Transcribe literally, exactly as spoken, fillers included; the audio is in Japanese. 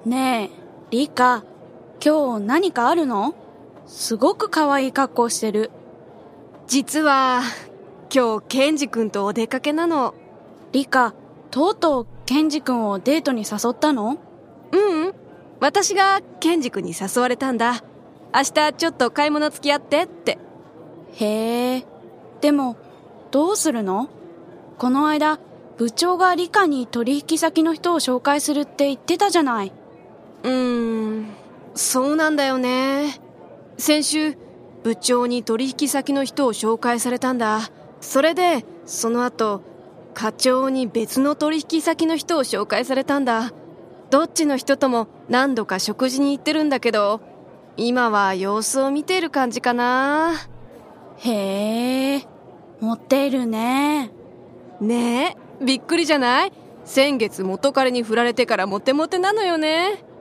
ねえ、リカ、今日何かあるの？すごく可愛い格好してる。 実は今日ケンジ君とお出かけなの。 リカ、とうとうケンジ君をデートに誘ったの？ ううん、私がケンジ君に誘われたんだ。明日ちょっと買い物付き合ってって。 へえ、でもどうするの？この間部長がリカに取引先の人を紹介するって言ってたじゃない。 うーん、そうなんだよね。先週部長に取引先の人を紹介されたんだ。それでその後課長に別の取引先の人を紹介されたんだ。どっちの人とも何度か食事に行ってるんだけど、今は様子を見ている感じかな。 へえ、モテるね。 ねえ、びっくりじゃない？先月元彼に振られてからモテモテなのよね。